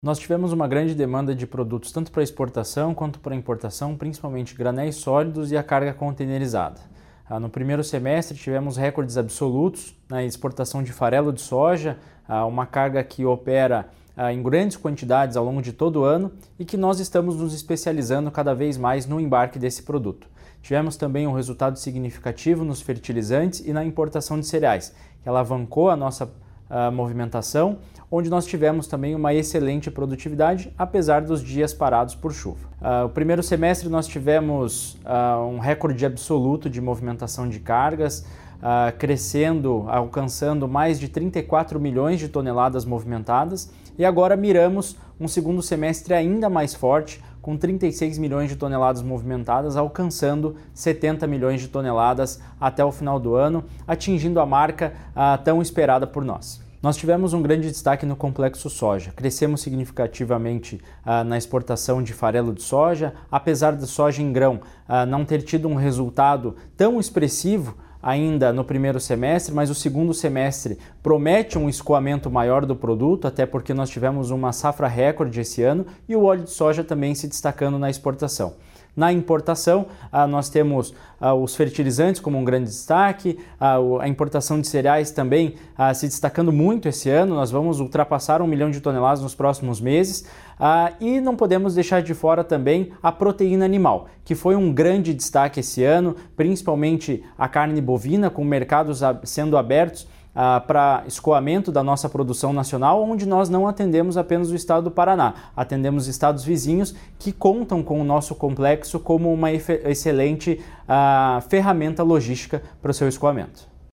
Nós tivemos uma grande demanda de produtos tanto para exportação quanto para importação, principalmente granéis sólidos e a carga containerizada. No primeiro semestre tivemos recordes absolutos na exportação de farelo de soja, uma carga que opera em grandes quantidades ao longo de todo o ano e que nós estamos nos especializando cada vez mais no embarque desse produto. Tivemos também um resultado significativo nos fertilizantes e na importação de cereais, que alavancou a nossa movimentação, onde nós tivemos também uma excelente produtividade, apesar dos dias parados por chuva. O primeiro semestre nós tivemos um recorde absoluto de movimentação de cargas, crescendo, alcançando mais de 34 milhões de toneladas movimentadas, e agora miramos um segundo semestre ainda mais forte, com 36 milhões de toneladas movimentadas, alcançando 70 milhões de toneladas até o final do ano, atingindo a marca tão esperada por nós. Nós tivemos um grande destaque no complexo soja. Crescemos significativamente na exportação de farelo de soja, apesar da soja em grão não ter tido um resultado tão expressivo ainda no primeiro semestre, mas o segundo semestre promete um escoamento maior do produto, até porque nós tivemos uma safra recorde esse ano e o óleo de soja também se destacando na exportação. Na importação, nós temos os fertilizantes como um grande destaque, a importação de cereais também se destacando muito esse ano. Nós vamos ultrapassar 1 milhão de toneladas nos próximos meses e não podemos deixar de fora também a proteína animal, que foi um grande destaque esse ano, principalmente a carne bovina, com mercados sendo abertos para escoamento da nossa produção nacional, onde nós não atendemos apenas o estado do Paraná, atendemos estados vizinhos que contam com o nosso complexo como uma excelente ferramenta logística para o seu escoamento.